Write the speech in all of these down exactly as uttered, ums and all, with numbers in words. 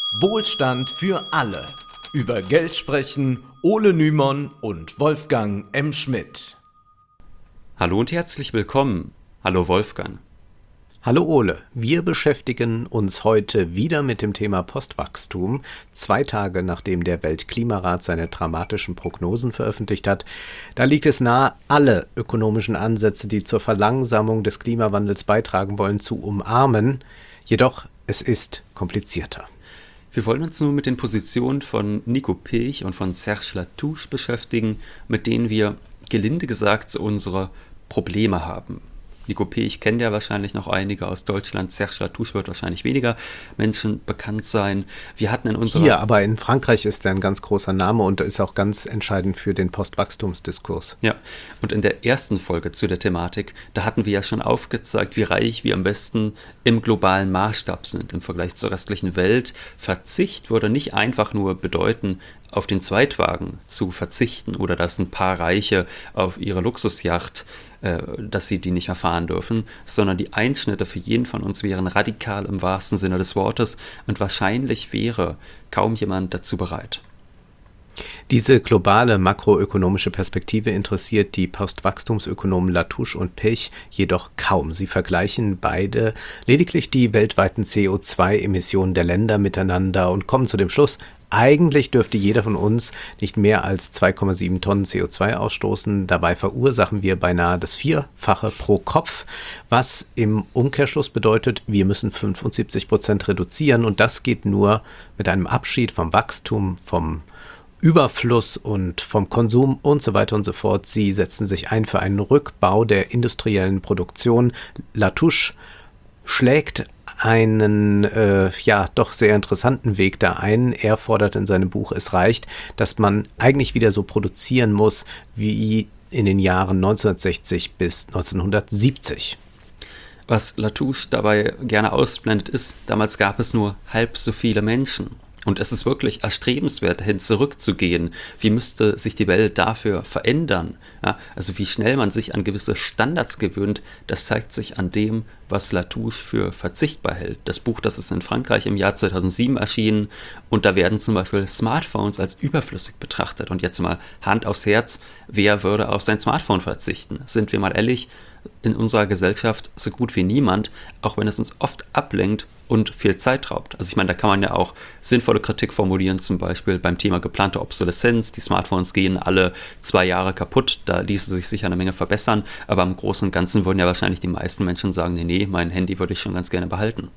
Wohlstand für alle. Über Geld sprechen Ole Nymon und Wolfgang M. Schmidt. Hallo und herzlich willkommen. Hallo Wolfgang. Hallo Ole, wir beschäftigen uns heute wieder mit dem Thema Postwachstum. Zwei Tage nachdem der Weltklimarat seine dramatischen Prognosen veröffentlicht hat, da liegt es nahe, alle ökonomischen Ansätze, die zur Verlangsamung des Klimawandels beitragen wollen, zu umarmen. Jedoch, es ist komplizierter. Wir wollen uns nun mit den Positionen von Nico Pilch und von Serge Latouche beschäftigen, mit denen wir, gelinde gesagt, unsere Probleme haben. Nico Pilch kennt ja wahrscheinlich noch einige aus Deutschland. Serge Latouche wird wahrscheinlich weniger Menschen bekannt sein. Wir hatten in unserer... Hier, aber in Frankreich ist er ein ganz großer Name und ist auch ganz entscheidend für den Postwachstumsdiskurs. Ja, und in der ersten Folge zu der Thematik, da hatten wir ja schon aufgezeigt, wie reich wir am besten im globalen Maßstab sind im Vergleich zur restlichen Welt. Verzicht würde nicht einfach nur bedeuten, auf den Zweitwagen zu verzichten oder dass ein paar Reiche auf ihre Luxusjacht, äh, dass sie die nicht mehr fahren dürfen, sondern die Einschnitte für jeden von uns wären radikal im wahrsten Sinne des Wortes und wahrscheinlich wäre kaum jemand dazu bereit. Diese globale makroökonomische Perspektive interessiert die Postwachstumsökonomen Latouche und Pilch jedoch kaum. Sie vergleichen beide lediglich die weltweiten C O zwei Emissionen der Länder miteinander und kommen zu dem Schluss, eigentlich dürfte jeder von uns nicht mehr als zwei Komma sieben Tonnen C O zwei ausstoßen. Dabei verursachen wir beinahe das Vierfache pro Kopf, was im Umkehrschluss bedeutet, wir müssen fünfundsiebzig Prozent reduzieren und das geht nur mit einem Abschied vom Wachstum, vom Überfluss und vom Konsum und so weiter und so fort. Sie setzen sich ein für einen Rückbau der industriellen Produktion. Latouche schlägt einen äh, ja doch sehr interessanten Weg da ein. Er fordert in seinem Buch, es reicht, dass man eigentlich wieder so produzieren muss wie in den Jahren neunzehnhundertsechzig bis neunzehnhundertsiebzig. Was Latouche dabei gerne ausblendet ist, damals gab es nur halb so viele Menschen. Und es ist wirklich erstrebenswert, dahin zurückzugehen. Wie müsste sich die Welt dafür verändern? Ja, also wie schnell man sich an gewisse Standards gewöhnt, das zeigt sich an dem, was Latouche für verzichtbar hält. Das Buch, das ist in Frankreich im Jahr zweitausendsieben erschienen und da werden zum Beispiel Smartphones als überflüssig betrachtet. Und jetzt mal Hand aufs Herz, wer würde auf sein Smartphone verzichten? Sind wir mal ehrlich, in unserer Gesellschaft so gut wie niemand, auch wenn es uns oft ablenkt und viel Zeit raubt. Also ich meine, da kann man ja auch sinnvolle Kritik formulieren, zum Beispiel beim Thema geplante Obsoleszenz. Die Smartphones gehen alle zwei Jahre kaputt, da ließe sich sicher eine Menge verbessern, aber im Großen und Ganzen würden ja wahrscheinlich die meisten Menschen sagen, nee, nee, mein Handy würde ich schon ganz gerne behalten.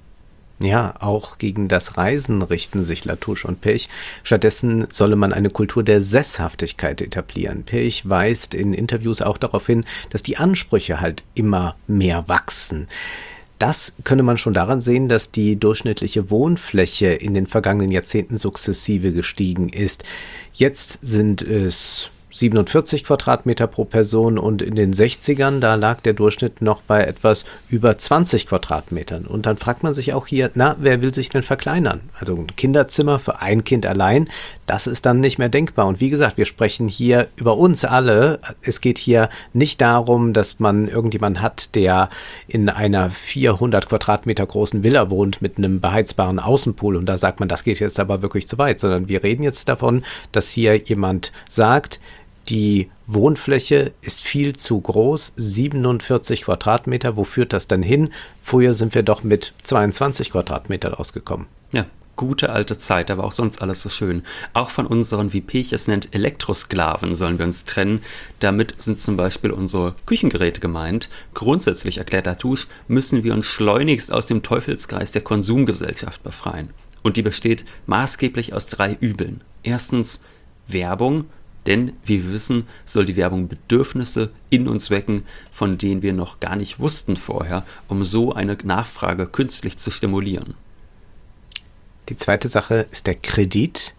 Ja, auch gegen das Reisen richten sich Latouche und Pilch. Stattdessen solle man eine Kultur der Sesshaftigkeit etablieren. Pilch weist in Interviews auch darauf hin, dass die Ansprüche halt immer mehr wachsen. Das könne man schon daran sehen, dass die durchschnittliche Wohnfläche in den vergangenen Jahrzehnten sukzessive gestiegen ist. Jetzt sind es siebenundvierzig Quadratmeter pro Person und in den sechzigern, da lag der Durchschnitt noch bei etwas über zwanzig Quadratmetern. Und dann fragt man sich auch hier, na, wer will sich denn verkleinern? Also ein Kinderzimmer für ein Kind allein, das ist dann nicht mehr denkbar. Und wie gesagt, wir sprechen hier über uns alle. Es geht hier nicht darum, dass man irgendjemanden hat, der in einer vierhundert Quadratmeter großen Villa wohnt mit einem beheizbaren Außenpool und da sagt man, das geht jetzt aber wirklich zu weit, sondern wir reden jetzt davon, dass hier jemand sagt, die Wohnfläche ist viel zu groß, siebenundvierzig Quadratmeter. Wo führt das denn hin? Früher sind wir doch mit zweiundzwanzig Quadratmetern ausgekommen. Ja, gute alte Zeit, aber auch sonst alles so schön. Auch von unseren, wie Pilch es nennt, Elektrosklaven sollen wir uns trennen. Damit sind zum Beispiel unsere Küchengeräte gemeint. Grundsätzlich, erklärt Latouche, müssen wir uns schleunigst aus dem Teufelskreis der Konsumgesellschaft befreien. Und die besteht maßgeblich aus drei Übeln. Erstens Werbung. Denn, wie wir wissen, soll die Werbung Bedürfnisse in uns wecken, von denen wir noch gar nicht wussten vorher, um so eine Nachfrage künstlich zu stimulieren. Die zweite Sache ist der Kredit.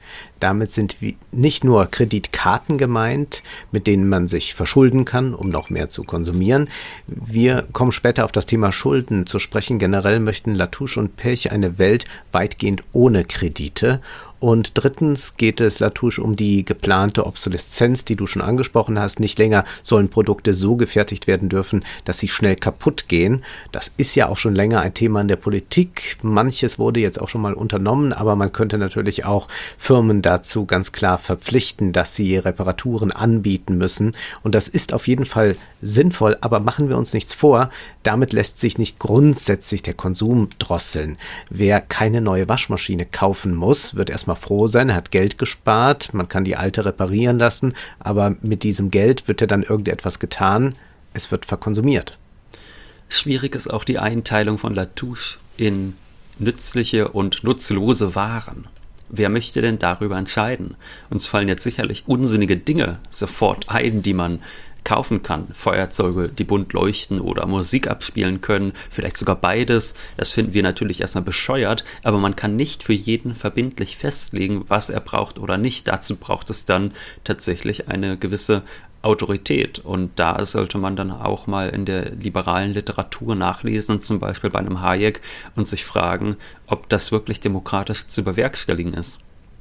Damit sind nicht nur Kreditkarten gemeint, mit denen man sich verschulden kann, um noch mehr zu konsumieren. Wir kommen später auf das Thema Schulden zu sprechen. Generell möchten Latouche und Pech eine Welt weitgehend ohne Kredite. Und drittens geht es Latouche um die geplante Obsoleszenz, die du schon angesprochen hast. Nicht länger sollen Produkte so gefertigt werden dürfen, dass sie schnell kaputt gehen. Das ist ja auch schon länger ein Thema in der Politik. Manches wurde jetzt auch schon mal unternommen, aber man könnte natürlich auch Firmen dazu ganz klar verpflichten, dass sie Reparaturen anbieten müssen. Und das ist auf jeden Fall sinnvoll, aber machen wir uns nichts vor, damit lässt sich nicht grundsätzlich der Konsum drosseln. Wer keine neue Waschmaschine kaufen muss, wird erst mal froh sein, er hat Geld gespart, man kann die alte reparieren lassen, aber mit diesem Geld wird ja dann irgendetwas getan, es wird verkonsumiert. Schwierig ist auch die Einteilung von Latouche in nützliche und nutzlose Waren. Wer möchte denn darüber entscheiden? Uns fallen jetzt sicherlich unsinnige Dinge sofort ein, die man kaufen kann. Feuerzeuge, die bunt leuchten oder Musik abspielen können, vielleicht sogar beides. Das finden wir natürlich erstmal bescheuert, aber man kann nicht für jeden verbindlich festlegen, was er braucht oder nicht. Dazu braucht es dann tatsächlich eine gewisse Autorität und da sollte man dann auch mal in der liberalen Literatur nachlesen, zum Beispiel bei einem Hayek und sich fragen, ob das wirklich demokratisch zu bewerkstelligen ist.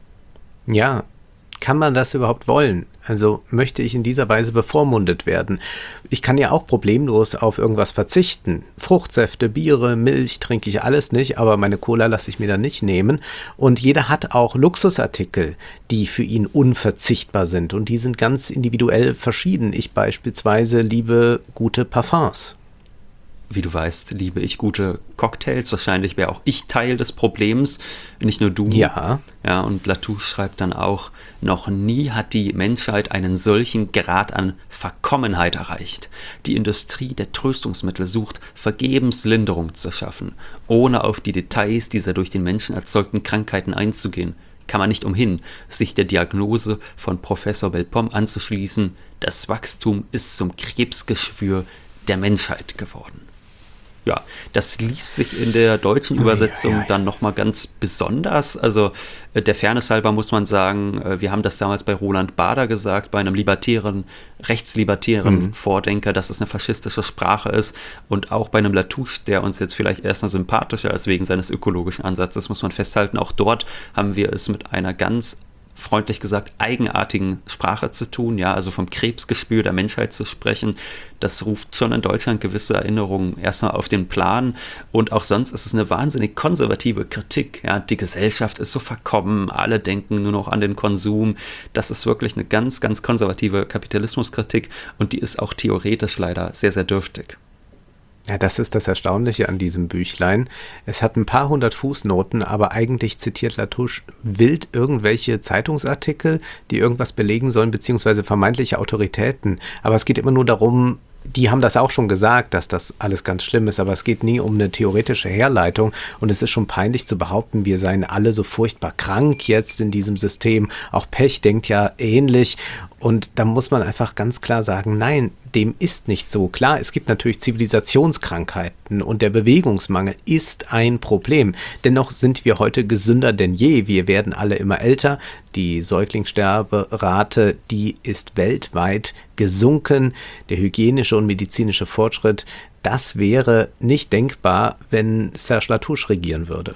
Ja, kann man das überhaupt wollen? Also möchte ich in dieser Weise bevormundet werden? Ich kann ja auch problemlos auf irgendwas verzichten. Fruchtsäfte, Biere, Milch trinke ich alles nicht, aber meine Cola lasse ich mir dann nicht nehmen. Und jeder hat auch Luxusartikel, die für ihn unverzichtbar sind. Und die sind ganz individuell verschieden. Ich beispielsweise liebe gute Parfums. Wie du weißt, liebe ich gute Cocktails. Wahrscheinlich wäre auch ich Teil des Problems, nicht nur du. Ja. Ja, und Latouche schreibt dann auch, noch nie hat die Menschheit einen solchen Grad an Verkommenheit erreicht. Die Industrie der Tröstungsmittel sucht vergebens Linderung zu schaffen, ohne auf die Details dieser durch den Menschen erzeugten Krankheiten einzugehen. Kann man nicht umhin, sich der Diagnose von Professor Belpom anzuschließen, das Wachstum ist zum Krebsgeschwür der Menschheit geworden. Ja, das liest sich in der deutschen Übersetzung ja, ja, ja. dann nochmal ganz besonders. Also äh, der Fairness halber muss man sagen, äh, wir haben das damals bei Roland Bader gesagt, bei einem libertären, rechtslibertären mhm. Vordenker, dass es eine faschistische Sprache ist. Und auch bei einem Latouche, der uns jetzt vielleicht erstmal sympathischer ist wegen seines ökologischen Ansatzes, muss man festhalten. Auch dort haben wir es mit einer ganz freundlich gesagt, eigenartigen Sprache zu tun, ja, also vom Krebsgespür der Menschheit zu sprechen, das ruft schon in Deutschland gewisse Erinnerungen erstmal auf den Plan und auch sonst ist es eine wahnsinnig konservative Kritik, ja, die Gesellschaft ist so verkommen, alle denken nur noch an den Konsum, das ist wirklich eine ganz, ganz konservative Kapitalismuskritik und die ist auch theoretisch leider sehr, sehr dürftig. Ja, das ist das Erstaunliche an diesem Büchlein. Es hat ein paar hundert Fußnoten, aber eigentlich zitiert Latouche wild irgendwelche Zeitungsartikel, die irgendwas belegen sollen, beziehungsweise vermeintliche Autoritäten. Aber es geht immer nur darum, die haben das auch schon gesagt, dass das alles ganz schlimm ist, aber es geht nie um eine theoretische Herleitung und es ist schon peinlich zu behaupten, wir seien alle so furchtbar krank jetzt in diesem System. Auch Pech denkt ja ähnlich und da muss man einfach ganz klar sagen, nein, dem ist nicht so. Klar, es gibt natürlich Zivilisationskrankheiten und der Bewegungsmangel ist ein Problem. Dennoch sind wir heute gesünder denn je. Wir werden alle immer älter. Die Säuglingssterberate, die ist weltweit gesunken. Der hygienische und medizinische Fortschritt, das wäre nicht denkbar, wenn Serge Latouche regieren würde.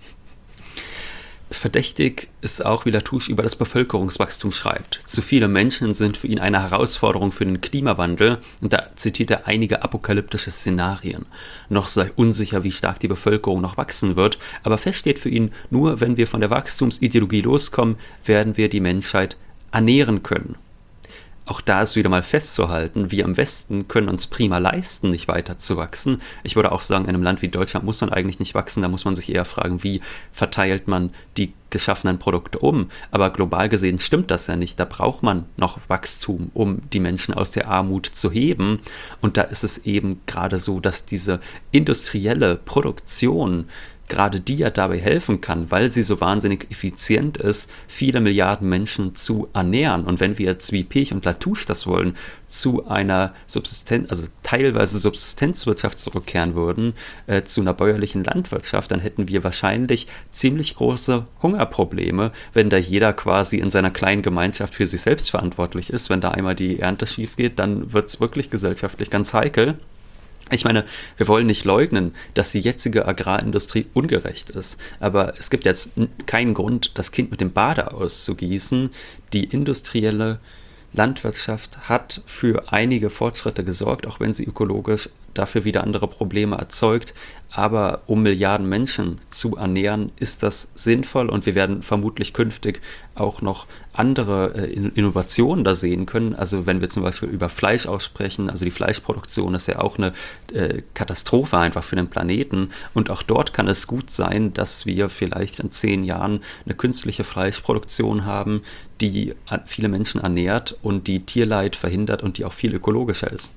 Verdächtig ist auch, wie Latouche über das Bevölkerungswachstum schreibt. Zu viele Menschen sind für ihn eine Herausforderung für den Klimawandel und da zitiert er einige apokalyptische Szenarien. Noch sei unsicher, wie stark die Bevölkerung noch wachsen wird, aber fest steht für ihn, nur wenn wir von der Wachstumsideologie loskommen, werden wir die Menschheit ernähren können. Auch da ist wieder mal festzuhalten, wir im Westen können uns prima leisten, nicht weiter zu wachsen. Ich würde auch sagen, in einem Land wie Deutschland muss man eigentlich nicht wachsen, da muss man sich eher fragen, wie verteilt man die geschaffenen Produkte um. Aber global gesehen stimmt das ja nicht, da braucht man noch Wachstum, um die Menschen aus der Armut zu heben. Und da ist es eben gerade so, dass diese industrielle Produktion gerade die ja dabei helfen kann, weil sie so wahnsinnig effizient ist, viele Milliarden Menschen zu ernähren. Und wenn wir jetzt wie Pech und Latouche das wollen, zu einer Subsistenz, also teilweise Subsistenzwirtschaft zurückkehren würden, äh, zu einer bäuerlichen Landwirtschaft, dann hätten wir wahrscheinlich ziemlich große Hungerprobleme, wenn da jeder quasi in seiner kleinen Gemeinschaft für sich selbst verantwortlich ist. Wenn da einmal die Ernte schief geht, dann wird es wirklich gesellschaftlich ganz heikel. Ich meine, wir wollen nicht leugnen, dass die jetzige Agrarindustrie ungerecht ist, aber es gibt jetzt keinen Grund, das Kind mit dem Bade auszugießen. Die industrielle Landwirtschaft hat für einige Fortschritte gesorgt, auch wenn sie ökologisch dafür wieder andere Probleme erzeugt. Aber um Milliarden Menschen zu ernähren, ist das sinnvoll und wir werden vermutlich künftig auch noch andere äh, Innovationen da sehen können. Also wenn wir zum Beispiel über Fleisch aussprechen, also die Fleischproduktion ist ja auch eine äh, Katastrophe einfach für den Planeten. Und auch dort kann es gut sein, dass wir vielleicht in zehn Jahren eine künstliche Fleischproduktion haben, die viele Menschen ernährt und die Tierleid verhindert und die auch viel ökologischer ist.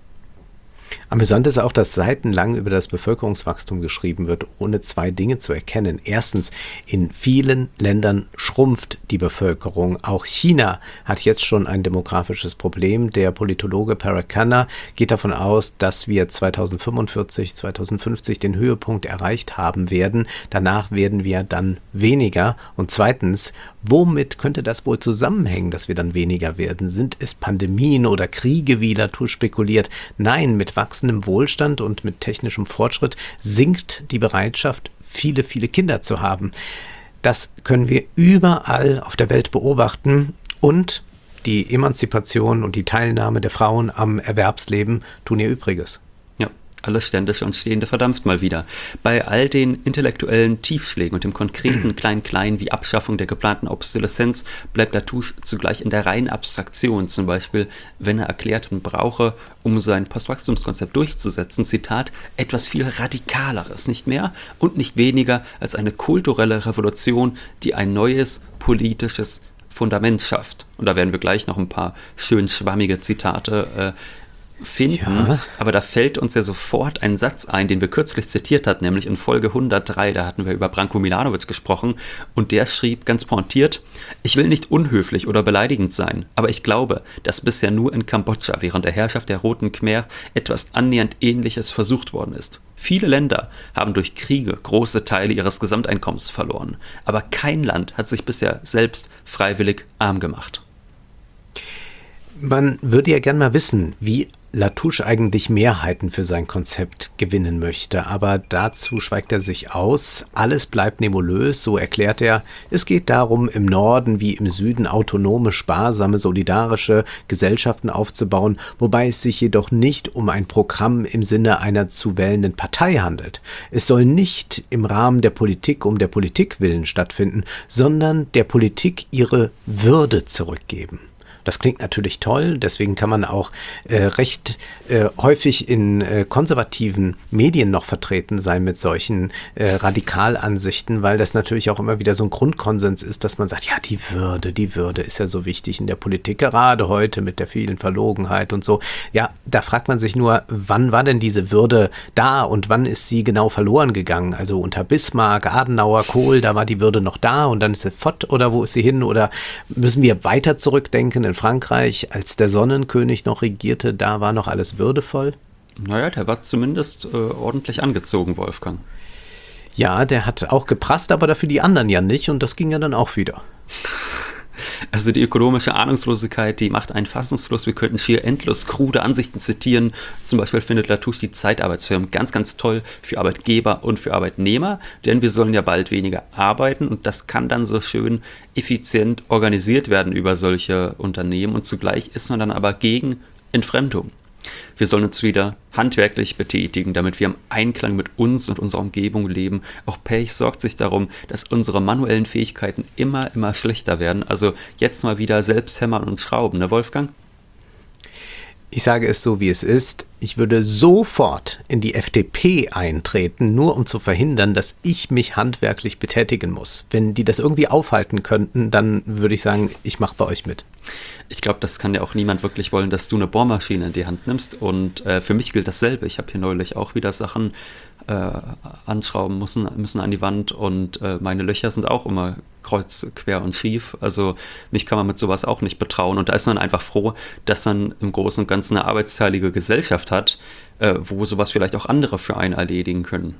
Amüsant ist auch, dass seitenlang über das Bevölkerungswachstum geschrieben wird, ohne zwei Dinge zu erkennen. Erstens, in vielen Ländern schrumpft die Bevölkerung. Auch China hat jetzt schon ein demografisches Problem. Der Politologe Parakhanna geht davon aus, dass wir zweitausendfünfundvierzig, zweitausendfünfzig den Höhepunkt erreicht haben werden. Danach werden wir dann weniger. Und zweitens, womit könnte das wohl zusammenhängen, dass wir dann weniger werden? Sind es Pandemien oder Kriege, wie Latouche spekuliert? Nein, mit wachsendem Wohlstand und mit technischem Fortschritt sinkt die Bereitschaft, viele, viele Kinder zu haben. Das können wir überall auf der Welt beobachten und die Emanzipation und die Teilnahme der Frauen am Erwerbsleben tun ihr Übriges. Ja, alles Ständische und Stehende verdampft mal wieder. Bei all den intellektuellen Tiefschlägen und dem konkreten Klein-Klein wie Abschaffung der geplanten Obsoleszenz bleibt Latouche zugleich in der reinen Abstraktion. Zum Beispiel, wenn er erklärt, man brauche, um sein Postwachstumskonzept durchzusetzen, Zitat, etwas viel Radikaleres, nicht mehr und nicht weniger als eine kulturelle Revolution, die ein neues politisches Fundament schafft. Und da werden wir gleich noch ein paar schön schwammige Zitate äh, finden, ja. Aber da fällt uns ja sofort ein Satz ein, den wir kürzlich zitiert hatten, nämlich in Folge hundertdrei, da hatten wir über Branko Milanovic gesprochen und der schrieb ganz pointiert, ich will nicht unhöflich oder beleidigend sein, aber ich glaube, dass bisher nur in Kambodscha während der Herrschaft der Roten Khmer etwas annähernd Ähnliches versucht worden ist. Viele Länder haben durch Kriege große Teile ihres Gesamteinkommens verloren, aber kein Land hat sich bisher selbst freiwillig arm gemacht. Man würde ja gern mal wissen, wie Latouche eigentlich Mehrheiten für sein Konzept gewinnen möchte, aber dazu schweigt er sich aus. Alles bleibt nebulös, so erklärt er. Es geht darum, im Norden wie im Süden autonome, sparsame, solidarische Gesellschaften aufzubauen, wobei es sich jedoch nicht um ein Programm im Sinne einer zu wählenden Partei handelt. Es soll nicht im Rahmen der Politik um der Politik willen stattfinden, sondern der Politik ihre Würde zurückgeben. Das klingt natürlich toll, deswegen kann man auch äh, recht äh, häufig in äh, konservativen Medien noch vertreten sein mit solchen äh, Radikalansichten, weil das natürlich auch immer wieder so ein Grundkonsens ist, dass man sagt, ja, die Würde, die Würde ist ja so wichtig in der Politik, gerade heute mit der vielen Verlogenheit und so. Ja, da fragt man sich nur, wann war denn diese Würde da und wann ist sie genau verloren gegangen? Also unter Bismarck, Adenauer, Kohl, da war die Würde noch da und dann ist sie fort oder wo ist sie hin? Oder müssen wir weiter zurückdenken? In Frankreich, als der Sonnenkönig noch regierte, da war noch alles würdevoll? Naja, der war zumindest äh, ordentlich angezogen, Wolfgang. Ja, der hat auch geprasst, aber dafür die anderen ja nicht und das ging ja dann auch wieder. Also die ökonomische Ahnungslosigkeit, die macht einen fassungslos. Wir könnten schier endlos krude Ansichten zitieren. Zum Beispiel findet Latouche die Zeitarbeitsfirmen ganz, ganz toll für Arbeitgeber und für Arbeitnehmer, denn wir sollen ja bald weniger arbeiten und das kann dann so schön effizient organisiert werden über solche Unternehmen und zugleich ist man dann aber gegen Entfremdung. Wir sollen uns wieder handwerklich betätigen, damit wir im Einklang mit uns und unserer Umgebung leben. Auch Pech sorgt sich darum, dass unsere manuellen Fähigkeiten immer, immer schlechter werden. Also jetzt mal wieder selbst hämmern und schrauben, ne Wolfgang? Ich sage es so, wie es ist. Ich würde sofort in die F D P eintreten, nur um zu verhindern, dass ich mich handwerklich betätigen muss. Wenn die das irgendwie aufhalten könnten, dann würde ich sagen, ich mache bei euch mit. Ich glaube, das kann ja auch niemand wirklich wollen, dass du eine Bohrmaschine in die Hand nimmst. Und äh, für mich gilt dasselbe. Ich habe hier neulich auch wieder Sachen äh, anschrauben müssen, müssen an die Wand und äh, meine Löcher sind auch immer kreuz, quer und schief. Also mich kann man mit sowas auch nicht betrauen. Und da ist man einfach froh, dass man im Großen und Ganzen eine arbeitsteilige Gesellschaft hat, äh, wo sowas vielleicht auch andere für einen erledigen können.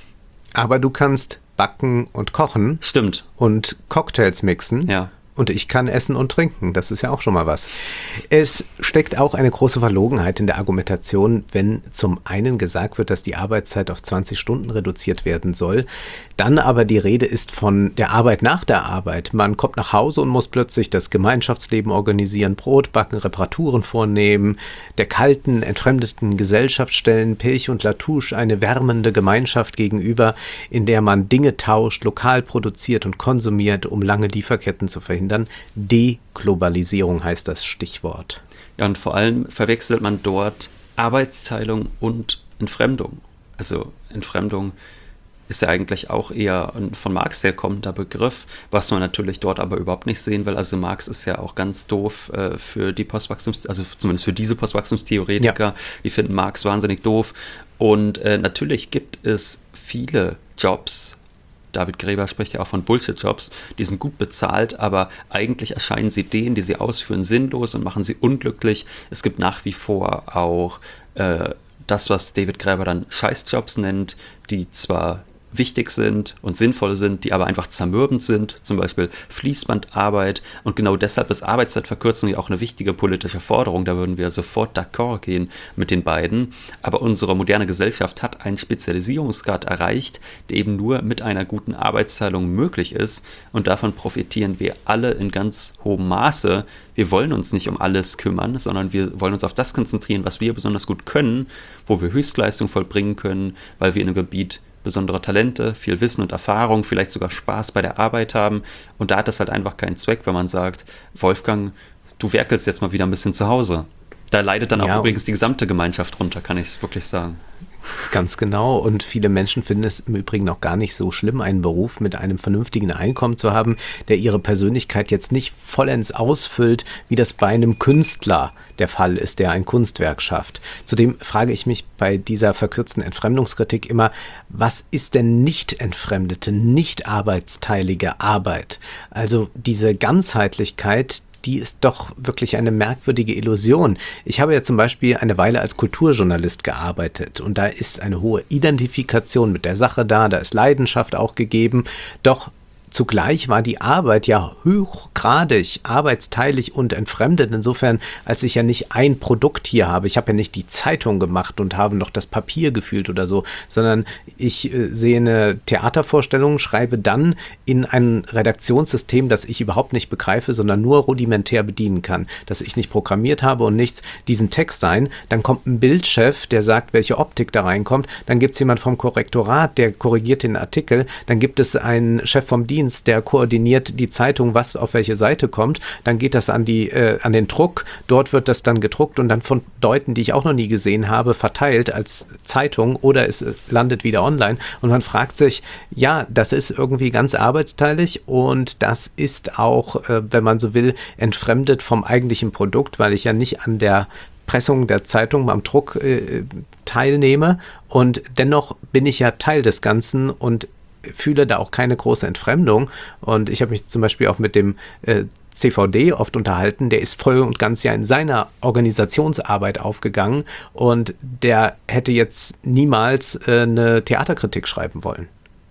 Aber du kannst backen und kochen. Stimmt. Und Cocktails mixen. Ja. Und ich kann essen und trinken, das ist ja auch schon mal was. Es steckt auch eine große Verlogenheit in der Argumentation, wenn zum einen gesagt wird, dass die Arbeitszeit auf zwanzig Stunden reduziert werden soll, dann aber die Rede ist von der Arbeit nach der Arbeit. Man kommt nach Hause und muss plötzlich das Gemeinschaftsleben organisieren, Brot backen, Reparaturen vornehmen, der kalten, entfremdeten Gesellschaft stellen Pirch und Latouche eine wärmende Gemeinschaft gegenüber, in der man Dinge tauscht, lokal produziert und konsumiert, um lange Lieferketten zu verhindern. Deglobalisierung heißt das Stichwort. Ja, und vor allem verwechselt man dort Arbeitsteilung und Entfremdung. Also Entfremdung ist ja eigentlich auch eher ein von Marx herkommender Begriff, was man natürlich dort aber überhaupt nicht sehen will. Also Marx ist ja auch ganz doof äh, für die Postwachstums, also zumindest für diese Postwachstumstheoretiker, ja. Die finden Marx wahnsinnig doof. Und äh, natürlich gibt es viele Jobs. David Graeber spricht ja auch von Bullshit-Jobs, die sind gut bezahlt, aber eigentlich erscheinen sie denen, die sie ausführen, sinnlos und machen sie unglücklich. Es gibt nach wie vor auch äh, das, was David Graeber dann Scheißjobs nennt, die zwar wichtig sind und sinnvoll sind, die aber einfach zermürbend sind, zum Beispiel Fließbandarbeit. Und genau deshalb ist Arbeitszeitverkürzung ja auch eine wichtige politische Forderung. Da würden wir sofort d'accord gehen mit den beiden. Aber unsere moderne Gesellschaft hat einen Spezialisierungsgrad erreicht, der eben nur mit einer guten Arbeitsteilung möglich ist. Und davon profitieren wir alle in ganz hohem Maße. Wir wollen uns nicht um alles kümmern, sondern wir wollen uns auf das konzentrieren, was wir besonders gut können, wo wir Höchstleistung vollbringen können, weil wir in einem Gebiet besondere Talente, viel Wissen und Erfahrung, vielleicht sogar Spaß bei der Arbeit haben. Und da hat es halt einfach keinen Zweck, wenn man sagt, Wolfgang, du werkelst jetzt mal wieder ein bisschen zu Hause. Da leidet dann ja, auch übrigens die gesamte Gemeinschaft drunter, kann ich es wirklich sagen. Ganz genau. Und viele Menschen finden es im Übrigen auch gar nicht so schlimm, einen Beruf mit einem vernünftigen Einkommen zu haben, der ihre Persönlichkeit jetzt nicht vollends ausfüllt, wie das bei einem Künstler der Fall ist, der ein Kunstwerk schafft. Zudem frage ich mich bei dieser verkürzten Entfremdungskritik immer, was ist denn nicht entfremdete, nicht arbeitsteilige Arbeit? Also diese Ganzheitlichkeit, die ist doch wirklich eine merkwürdige Illusion. Ich habe ja zum Beispiel eine Weile als Kulturjournalist gearbeitet und da ist eine hohe Identifikation mit der Sache da, da ist Leidenschaft auch gegeben, doch zugleich war die Arbeit ja hochgradig, arbeitsteilig und entfremdet. Insofern, als ich ja nicht ein Produkt hier habe, ich habe ja nicht die Zeitung gemacht und habe noch das Papier gefühlt oder so, sondern ich äh, sehe eine Theatervorstellung, schreibe dann in ein Redaktionssystem, das ich überhaupt nicht begreife, sondern nur rudimentär bedienen kann, das ich nicht programmiert habe und nichts, diesen Text ein. Dann kommt ein Bildchef, der sagt, welche Optik da reinkommt. Dann gibt es jemand vom Korrektorat, der korrigiert den Artikel. Dann gibt es einen Chef vom Dienst, der koordiniert die Zeitung, was auf welche Seite kommt. Dann geht das an die äh, an den Druck. Dort wird das dann gedruckt und dann von Leuten, die ich auch noch nie gesehen habe, verteilt als Zeitung oder es landet wieder online. Und man fragt sich, ja, das ist irgendwie ganz arbeitsteilig und das ist auch, äh, wenn man so will, entfremdet vom eigentlichen Produkt, weil ich ja nicht an der Pressung der Zeitung beim Druck äh, teilnehme und dennoch bin ich ja Teil des Ganzen und fühle da auch keine große Entfremdung. Und ich habe mich zum Beispiel auch mit dem äh, C V D oft unterhalten, der ist voll und ganz ja in seiner Organisationsarbeit aufgegangen und der hätte jetzt niemals äh, eine Theaterkritik schreiben wollen.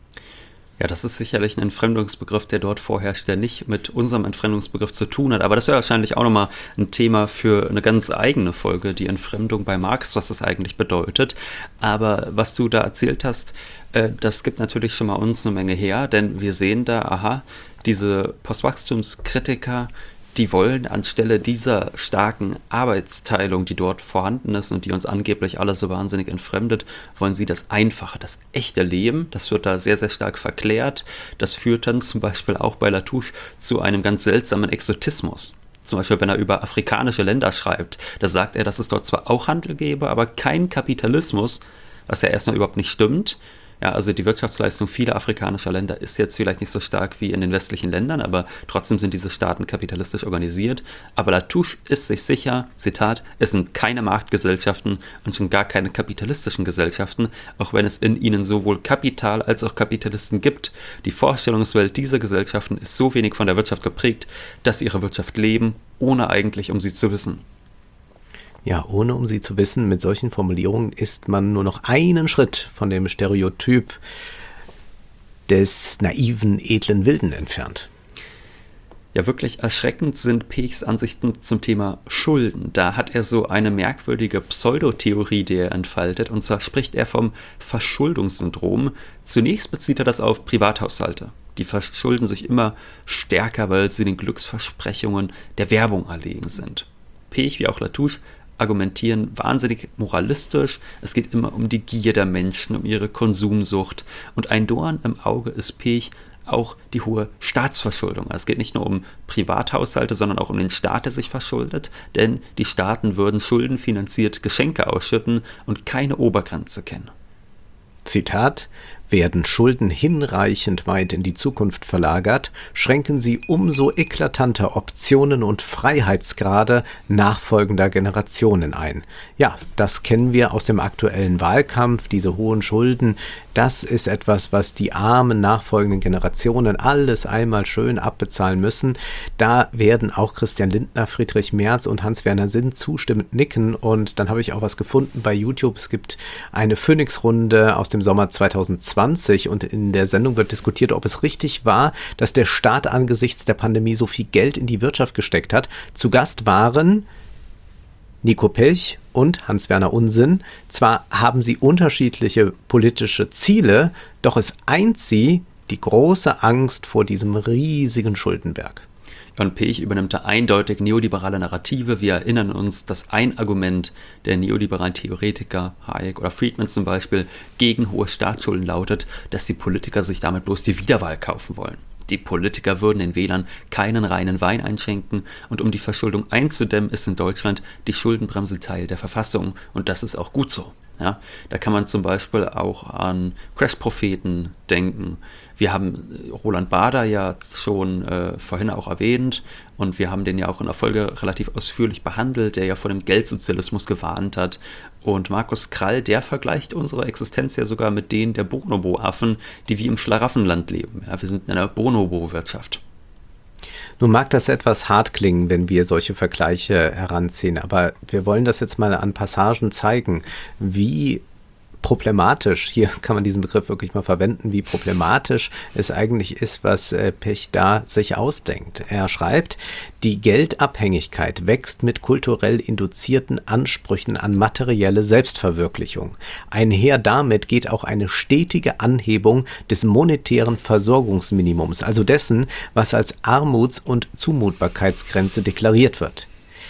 Ja, das ist sicherlich ein Entfremdungsbegriff, der dort vorherrscht, der nicht mit unserem Entfremdungsbegriff zu tun hat. Aber das wäre wahrscheinlich auch nochmal ein Thema für eine ganz eigene Folge, die Entfremdung bei Marx, was das eigentlich bedeutet. Aber was du da erzählt hast, äh, das gibt natürlich schon mal uns eine Menge her, denn wir sehen da, aha, diese Postwachstumskritiker, die wollen anstelle dieser starken Arbeitsteilung, die dort vorhanden ist und die uns angeblich alle so wahnsinnig entfremdet, wollen sie das Einfache, das echte Leben. Das wird da sehr, sehr stark verklärt. Das führt dann zum Beispiel auch bei Latouche zu einem ganz seltsamen Exotismus. Zum Beispiel, wenn er über afrikanische Länder schreibt, da sagt er, dass es dort zwar auch Handel gäbe, aber kein Kapitalismus, was ja erstmal überhaupt nicht stimmt. Ja, also die Wirtschaftsleistung vieler afrikanischer Länder ist jetzt vielleicht nicht so stark wie in den westlichen Ländern, aber trotzdem sind diese Staaten kapitalistisch organisiert. Aber Latouche ist sich sicher, Zitat, es sind keine Marktgesellschaften und schon gar keine kapitalistischen Gesellschaften, auch wenn es in ihnen sowohl Kapital als auch Kapitalisten gibt. Die Vorstellungswelt dieser Gesellschaften ist so wenig von der Wirtschaft geprägt, dass sie ihre Wirtschaft leben, ohne eigentlich um sie zu wissen. Ja, ohne um sie zu wissen, mit solchen Formulierungen ist man nur noch einen Schritt von dem Stereotyp des naiven, edlen Wilden entfernt. Ja, wirklich erschreckend sind Pechs Ansichten zum Thema Schulden. Da hat er so eine merkwürdige Pseudotheorie, die er entfaltet, und zwar spricht er vom Verschuldungssyndrom. Zunächst bezieht er das auf Privathaushalte. Die verschulden sich immer stärker, weil sie den Glücksversprechungen der Werbung erlegen sind. Pech, wie auch Latouche, argumentieren wahnsinnig moralistisch. Es geht immer um die Gier der Menschen, um ihre Konsumsucht. Und ein Dorn im Auge ist Pech auch die hohe Staatsverschuldung. Es geht nicht nur um Privathaushalte, sondern auch um den Staat, der sich verschuldet. Denn die Staaten würden schuldenfinanziert Geschenke ausschütten und keine Obergrenze kennen. Zitat: Werden Schulden hinreichend weit in die Zukunft verlagert, schränken sie umso eklatanter Optionen und Freiheitsgrade nachfolgender Generationen ein. Ja, das kennen wir aus dem aktuellen Wahlkampf, diese hohen Schulden. Das ist etwas, was die armen nachfolgenden Generationen alles einmal schön abbezahlen müssen. Da werden auch Christian Lindner, Friedrich Merz und Hans-Werner Sinn zustimmend nicken. Und dann habe ich auch was gefunden bei YouTube. Es gibt eine Phoenix-Runde aus dem Sommer zweitausendzwanzig und in der Sendung wird diskutiert, ob es richtig war, dass der Staat angesichts der Pandemie so viel Geld in die Wirtschaft gesteckt hat. Zu Gast waren Nico Pech und Hans-Werner Unsinn. Zwar haben sie unterschiedliche politische Ziele, doch es eint sie die große Angst vor diesem riesigen Schuldenberg. Und Pech übernimmt da eindeutig neoliberale Narrative. Wir erinnern uns, dass ein Argument der neoliberalen Theoretiker, Hayek oder Friedman zum Beispiel, gegen hohe Staatsschulden lautet, dass die Politiker sich damit bloß die Wiederwahl kaufen wollen. Die Politiker würden den Wählern keinen reinen Wein einschenken und um die Verschuldung einzudämmen, ist in Deutschland die Schuldenbremse Teil der Verfassung und das ist auch gut so. Ja, da kann man zum Beispiel auch an Crash-Propheten denken. Wir haben Roland Bader ja schon äh, vorhin auch erwähnt und wir haben den ja auch in der Folge relativ ausführlich behandelt, der ja vor dem Geldsozialismus gewarnt hat. Und Markus Krall, der vergleicht unsere Existenz ja sogar mit denen der Bonobo-Affen, die wie im Schlaraffenland leben. Ja, wir sind in einer Bonobo-Wirtschaft. Nun mag das etwas hart klingen, wenn wir solche Vergleiche heranziehen, aber wir wollen das jetzt mal an Passagen zeigen, wie problematisch, hier kann man diesen Begriff wirklich mal verwenden, wie problematisch es eigentlich ist, was äh, Pech da sich ausdenkt. Er schreibt, die Geldabhängigkeit wächst mit kulturell induzierten Ansprüchen an materielle Selbstverwirklichung. Einher damit geht auch eine stetige Anhebung des monetären Versorgungsminimums, also dessen, was als Armuts- und Zumutbarkeitsgrenze deklariert wird.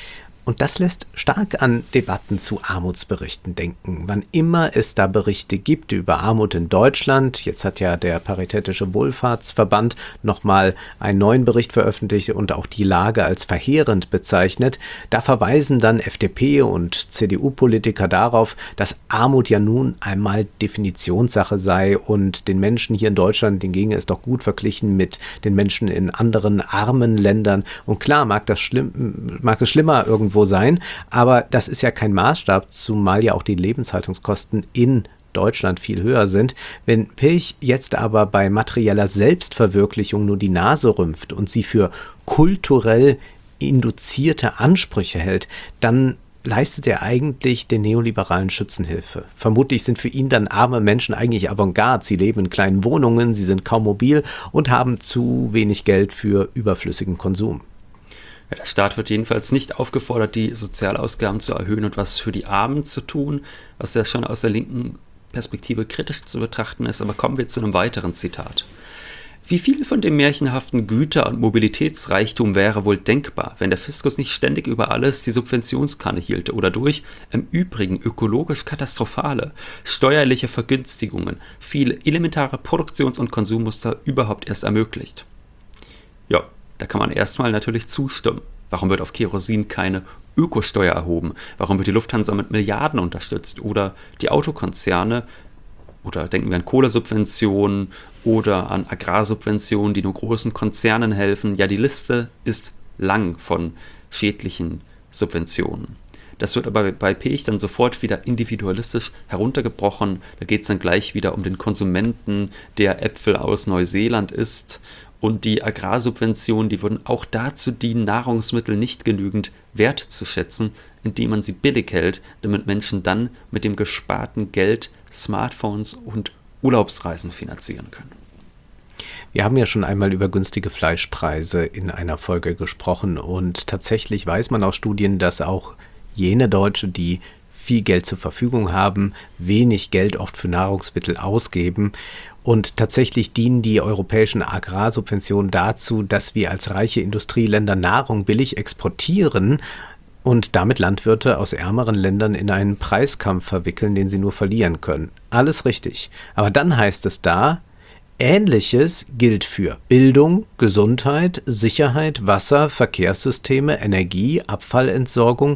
Und das lässt stark an Debatten zu Armutsberichten denken. Wann immer es da Berichte gibt über Armut in Deutschland, jetzt hat ja der Paritätische Wohlfahrtsverband nochmal einen neuen Bericht veröffentlicht und auch die Lage als verheerend bezeichnet, da verweisen dann F D P- und C D U-Politiker darauf, dass Armut ja nun einmal Definitionssache sei und den Menschen hier in Deutschland, denen ginge es doch gut verglichen mit den Menschen in anderen armen Ländern. Und klar mag das schlimm, mag es schlimmer irgendwo sein, aber das ist ja kein Maßstab, zumal ja auch die Lebenshaltungskosten in Deutschland viel höher sind. Wenn Pech jetzt aber bei materieller Selbstverwirklichung nur die Nase rümpft und sie für kulturell induzierte Ansprüche hält, dann leistet er eigentlich den Neoliberalen Schützenhilfe. Vermutlich sind für ihn dann arme Menschen eigentlich Avantgarde. Sie leben in kleinen Wohnungen, sie sind kaum mobil und haben zu wenig Geld für überflüssigen Konsum. Ja, der Staat wird jedenfalls nicht aufgefordert, die Sozialausgaben zu erhöhen und was für die Armen zu tun, was ja schon aus der linken Perspektive kritisch zu betrachten ist. Aber kommen wir zu einem weiteren Zitat. Wie viel von dem märchenhaften Güter- und Mobilitätsreichtum wäre wohl denkbar, wenn der Fiskus nicht ständig über alles die Subventionskanne hielte oder durch, im Übrigen ökologisch katastrophale, steuerliche Vergünstigungen viele elementare Produktions- und Konsummuster überhaupt erst ermöglicht? Ja, da kann man erstmal natürlich zustimmen. Warum wird auf Kerosin keine Ökosteuer erhoben? Warum wird die Lufthansa mit Milliarden unterstützt? Oder die Autokonzerne oder denken wir an Kohlesubventionen oder an Agrarsubventionen, die nur großen Konzernen helfen. Ja, die Liste ist lang von schädlichen Subventionen. Das wird aber bei Pech dann sofort wieder individualistisch heruntergebrochen. Da geht es dann gleich wieder um den Konsumenten, der Äpfel aus Neuseeland isst. Und die Agrarsubventionen, die würden auch dazu dienen, Nahrungsmittel nicht genügend wertzuschätzen, indem man sie billig hält, damit Menschen dann mit dem gesparten Geld Smartphones und Urlaubsreisen finanzieren können. Wir haben ja schon einmal über günstige Fleischpreise in einer Folge gesprochen und tatsächlich weiß man aus Studien, dass auch jene Deutsche, die viel Geld zur Verfügung haben, wenig Geld oft für Nahrungsmittel ausgeben. Und tatsächlich dienen die europäischen Agrarsubventionen dazu, dass wir als reiche Industrieländer Nahrung billig exportieren und damit Landwirte aus ärmeren Ländern in einen Preiskampf verwickeln, den sie nur verlieren können. Alles richtig. Aber dann heißt es da, Ähnliches gilt für Bildung, Gesundheit, Sicherheit, Wasser, Verkehrssysteme, Energie, Abfallentsorgung,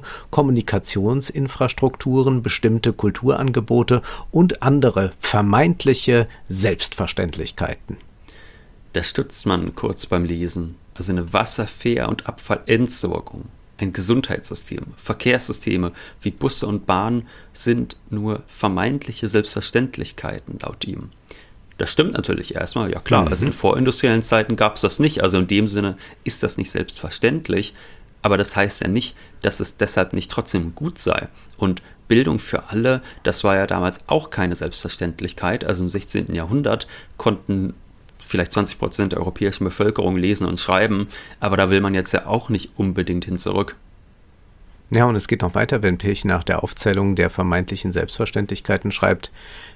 Kommunikationsinfrastrukturen, bestimmte Kulturangebote und andere vermeintliche Selbstverständlichkeiten. Das stützt man kurz beim Lesen. Also eine Wasserver- und Abfallentsorgung, ein Gesundheitssystem, Verkehrssysteme wie Busse und Bahn sind nur vermeintliche Selbstverständlichkeiten laut ihm. Das stimmt natürlich erstmal, ja klar, also in vorindustriellen Zeiten gab es das nicht, also in dem Sinne ist das nicht selbstverständlich, aber das heißt ja nicht, dass es deshalb nicht trotzdem gut sei. Und Bildung für alle, das war ja damals auch keine Selbstverständlichkeit, also im sechzehnten Jahrhundert konnten vielleicht zwanzig Prozent der europäischen Bevölkerung lesen und schreiben, aber da will man jetzt ja auch nicht unbedingt hin zurück. Ja, und es geht noch weiter, wenn Pech nach der Aufzählung der vermeintlichen Selbstverständlichkeiten schreibt: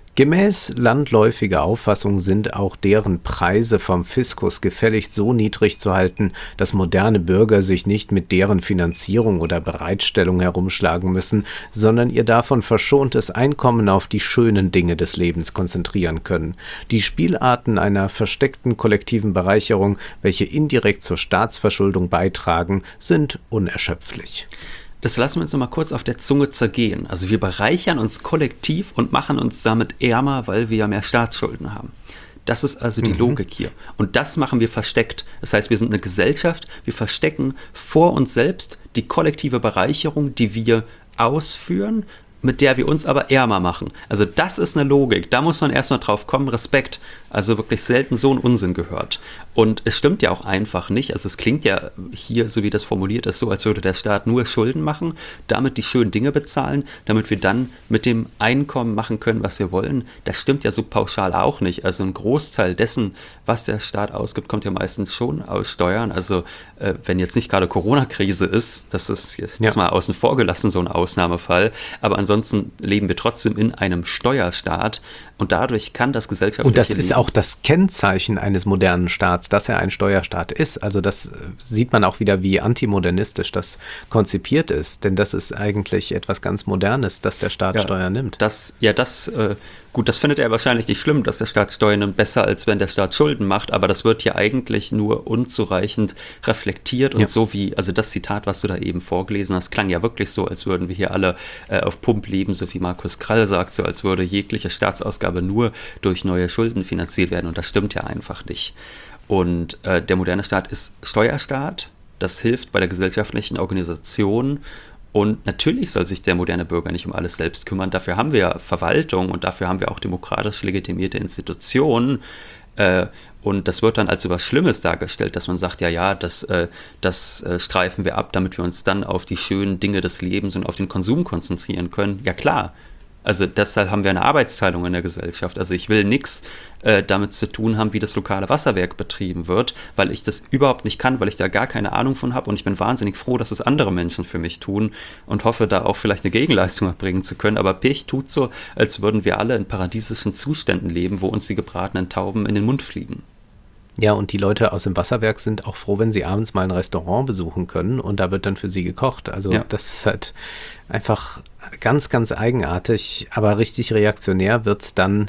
Gemäß landläufiger Auffassung sind auch deren Preise vom Fiskus gefälligst so niedrig zu halten, dass moderne Bürger sich nicht mit deren Finanzierung oder Bereitstellung herumschlagen müssen, sondern ihr davon verschontes Einkommen auf die schönen Dinge des Lebens konzentrieren können. Die Spielarten einer versteckten kollektiven Bereicherung, welche indirekt zur Staatsverschuldung beitragen, sind unerschöpflich. Das lassen wir uns noch mal kurz auf der Zunge zergehen. Also wir bereichern uns kollektiv und machen uns damit ärmer, weil wir ja mehr Staatsschulden haben. Das ist also die mhm. Logik hier. Und das machen wir versteckt. Das heißt, wir sind eine Gesellschaft, wir verstecken vor uns selbst die kollektive Bereicherung, die wir ausführen, mit der wir uns aber ärmer machen. Also das ist eine Logik. Da muss man erstmal drauf kommen. Respekt. Also wirklich selten so ein Unsinn gehört. Und es stimmt ja auch einfach nicht. Also es klingt ja hier, so wie das formuliert ist, so, als würde der Staat nur Schulden machen, damit die schönen Dinge bezahlen, damit wir dann mit dem Einkommen machen können, was wir wollen. Das stimmt ja so pauschal auch nicht. Also ein Großteil dessen, was der Staat ausgibt, kommt ja meistens schon aus Steuern. Also äh, wenn jetzt nicht gerade Corona-Krise ist, das ist jetzt ja. mal außen vor gelassen, so ein Ausnahmefall. Aber ansonsten leben wir trotzdem in einem Steuerstaat. Und dadurch kann das gesellschaftliche Und das ist Leben auch das Kennzeichen eines modernen Staats, dass er ein Steuerstaat ist. Also das sieht man auch wieder, wie antimodernistisch das konzipiert ist. Denn das ist eigentlich etwas ganz Modernes, dass der Staat ja, Steuern nimmt. Das, ja, das, äh, gut, das findet er wahrscheinlich nicht schlimm, dass der Staat Steuern nimmt, besser als wenn der Staat Schulden macht. Aber das wird ja eigentlich nur unzureichend reflektiert. Und ja. so wie, also das Zitat, was du da eben vorgelesen hast, klang ja wirklich so, als würden wir hier alle äh, auf Pump leben, so wie Markus Krall sagt, so als würde jegliche Staatsausgabe aber nur durch neue Schulden finanziert werden. Und das stimmt ja einfach nicht. Und äh, der moderne Staat ist Steuerstaat. Das hilft bei der gesellschaftlichen Organisation. Und natürlich soll sich der moderne Bürger nicht um alles selbst kümmern. Dafür haben wir Verwaltung und dafür haben wir auch demokratisch legitimierte Institutionen. Äh, und das wird dann als etwas Schlimmes dargestellt, dass man sagt, ja, ja, das, äh, das äh, streifen wir ab, damit wir uns dann auf die schönen Dinge des Lebens und auf den Konsum konzentrieren können. Ja, klar. Also deshalb haben wir eine Arbeitsteilung in der Gesellschaft. Also ich will nichts äh, damit zu tun haben, wie das lokale Wasserwerk betrieben wird, weil ich das überhaupt nicht kann, weil ich da gar keine Ahnung von habe und ich bin wahnsinnig froh, dass es andere Menschen für mich tun und hoffe, da auch vielleicht eine Gegenleistung erbringen zu können. Aber Pech tut so, als würden wir alle in paradiesischen Zuständen leben, wo uns die gebratenen Tauben in den Mund fliegen. Ja, und die Leute aus dem Wasserwerk sind auch froh, wenn sie abends mal ein Restaurant besuchen können und da wird dann für sie gekocht. Also ja. das ist halt einfach ganz, ganz eigenartig, aber richtig reaktionär wird es dann,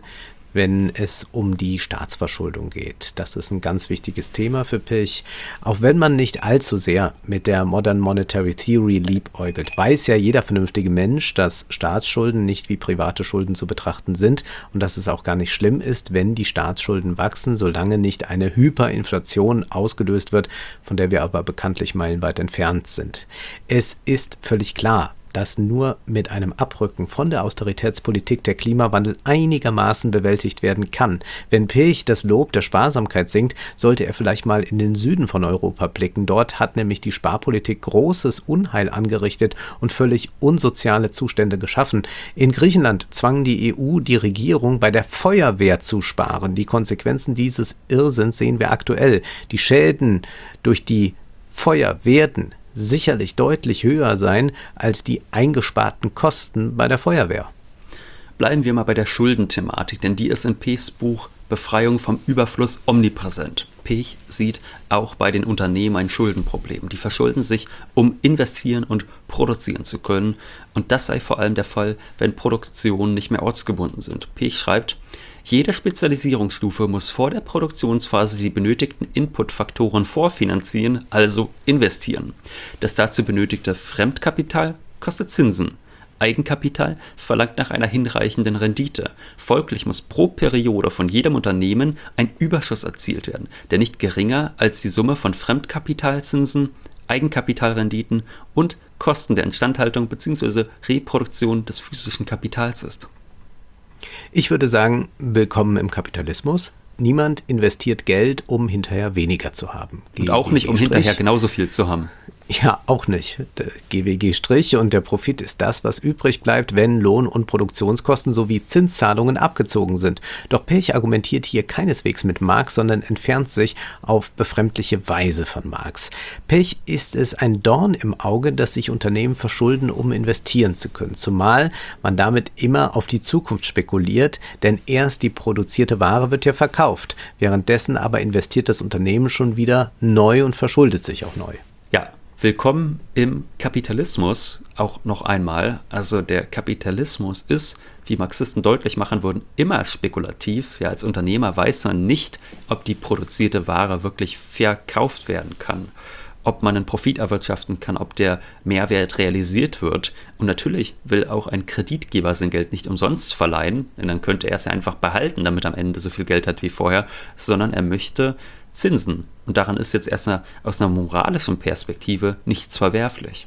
wenn es um die Staatsverschuldung geht. Das ist ein ganz wichtiges Thema für Pilch. Auch wenn man nicht allzu sehr mit der Modern Monetary Theory liebäugelt, weiß ja jeder vernünftige Mensch, dass Staatsschulden nicht wie private Schulden zu betrachten sind und dass es auch gar nicht schlimm ist, wenn die Staatsschulden wachsen, solange nicht eine Hyperinflation ausgelöst wird, von der wir aber bekanntlich meilenweit entfernt sind. Es ist völlig klar, dass nur mit einem Abrücken von der Austeritätspolitik der Klimawandel einigermaßen bewältigt werden kann. Wenn Pilch das Lob der Sparsamkeit singt, sollte er vielleicht mal in den Süden von Europa blicken. Dort hat nämlich die Sparpolitik großes Unheil angerichtet und völlig unsoziale Zustände geschaffen. In Griechenland zwang die E U die Regierung, bei der Feuerwehr zu sparen. Die Konsequenzen dieses Irrsinns sehen wir aktuell. Die Schäden durch die Feuer werden sicherlich deutlich höher sein als die eingesparten Kosten bei der Feuerwehr. Bleiben wir mal bei der Schuldenthematik, denn die ist in Pechs Buch Befreiung vom Überfluss omnipräsent. Pech sieht auch bei den Unternehmen ein Schuldenproblem. Die verschulden sich, um investieren und produzieren zu können. Und das sei vor allem der Fall, wenn Produktionen nicht mehr ortsgebunden sind. Pech schreibt: Jede Spezialisierungsstufe muss vor der Produktionsphase die benötigten Inputfaktoren vorfinanzieren, also investieren. Das dazu benötigte Fremdkapital kostet Zinsen. Eigenkapital verlangt nach einer hinreichenden Rendite. Folglich muss pro Periode von jedem Unternehmen ein Überschuss erzielt werden, der nicht geringer als die Summe von Fremdkapitalzinsen, Eigenkapitalrenditen und Kosten der Instandhaltung bzw. Reproduktion des physischen Kapitals ist. Ich würde sagen, willkommen im Kapitalismus. Niemand investiert Geld, um hinterher weniger zu haben. Und auch nicht, um hinterher genauso viel zu haben. Ja, auch nicht. Der G W G-Strich und der Profit ist das, was übrig bleibt, wenn Lohn- und Produktionskosten sowie Zinszahlungen abgezogen sind. Doch Pech argumentiert hier keineswegs mit Marx, sondern entfernt sich auf befremdliche Weise von Marx. Pech ist es ein Dorn im Auge, dass sich Unternehmen verschulden, um investieren zu können. Zumal man damit immer auf die Zukunft spekuliert, denn erst die produzierte Ware wird ja verkauft. Währenddessen aber investiert das Unternehmen schon wieder neu und verschuldet sich auch neu. Ja. Willkommen im Kapitalismus auch noch einmal. Also der Kapitalismus ist, wie Marxisten deutlich machen würden, immer spekulativ. Ja, als Unternehmer weiß man nicht, ob die produzierte Ware wirklich verkauft werden kann, ob man einen Profit erwirtschaften kann, ob der Mehrwert realisiert wird. Und natürlich will auch ein Kreditgeber sein Geld nicht umsonst verleihen, denn dann könnte er es ja einfach behalten, damit er am Ende so viel Geld hat wie vorher, sondern er möchte Zinsen. Und daran ist jetzt erstmal aus einer moralischen Perspektive nichts verwerflich.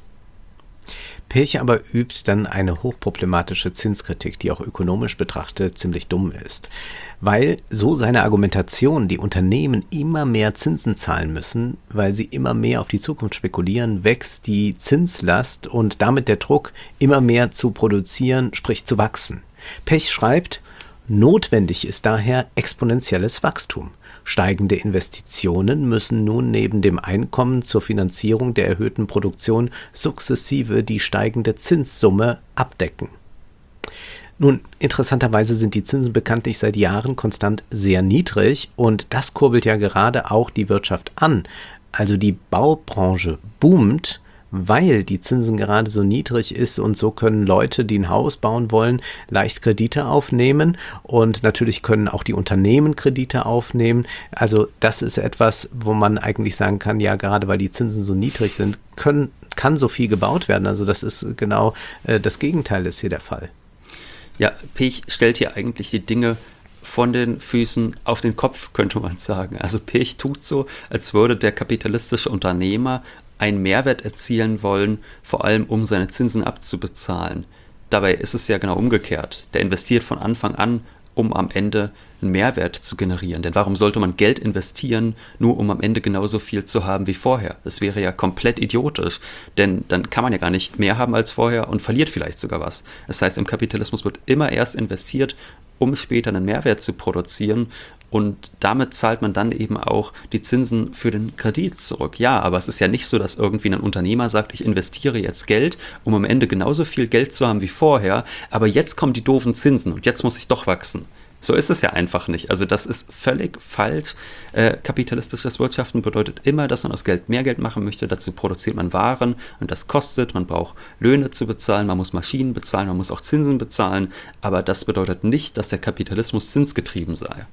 Pech aber übt dann eine hochproblematische Zinskritik, die auch ökonomisch betrachtet ziemlich dumm ist. Weil so seine Argumentation, die Unternehmen immer mehr Zinsen zahlen müssen, weil sie immer mehr auf die Zukunft spekulieren, wächst die Zinslast und damit der Druck, immer mehr zu produzieren, sprich zu wachsen. Pech schreibt: Notwendig ist daher exponentielles Wachstum. Steigende Investitionen müssen nun neben dem Einkommen zur Finanzierung der erhöhten Produktion sukzessive die steigende Zinssumme abdecken. Nun, interessanterweise sind die Zinsen bekanntlich seit Jahren konstant sehr niedrig und das kurbelt ja gerade auch die Wirtschaft an. Also die Baubranche boomt, weil die Zinsen gerade so niedrig ist und so können Leute, die ein Haus bauen wollen, leicht Kredite aufnehmen und natürlich können auch die Unternehmen Kredite aufnehmen. Also das ist etwas, wo man eigentlich sagen kann, ja, gerade weil die Zinsen so niedrig sind, können, kann so viel gebaut werden. Also das ist genau äh, das Gegenteil ist hier der Fall. Ja, Pech stellt hier eigentlich die Dinge von den Füßen auf den Kopf, könnte man sagen. Also Pech tut so, als würde der kapitalistische Unternehmer einen Mehrwert erzielen wollen, vor allem um seine Zinsen abzubezahlen. Dabei ist es ja genau umgekehrt. Der investiert von Anfang an, um am Ende einen Mehrwert zu generieren. Denn warum sollte man Geld investieren, nur um am Ende genauso viel zu haben wie vorher? Das wäre ja komplett idiotisch, denn dann kann man ja gar nicht mehr haben als vorher und verliert vielleicht sogar was. Das heißt, im Kapitalismus wird immer erst investiert, um später einen Mehrwert zu produzieren. Und damit zahlt man dann eben auch die Zinsen für den Kredit zurück. Ja, aber es ist ja nicht so, dass irgendwie ein Unternehmer sagt, ich investiere jetzt Geld, um am Ende genauso viel Geld zu haben wie vorher, aber jetzt kommen die doofen Zinsen und jetzt muss ich doch wachsen. So ist es ja einfach nicht. Also das ist völlig falsch. Äh, kapitalistisches Wirtschaften bedeutet immer, dass man aus Geld mehr Geld machen möchte. Dazu produziert man Waren und das kostet. Man braucht Löhne zu bezahlen, man muss Maschinen bezahlen, man muss auch Zinsen bezahlen. Aber das bedeutet nicht, dass der Kapitalismus zinsgetrieben sei.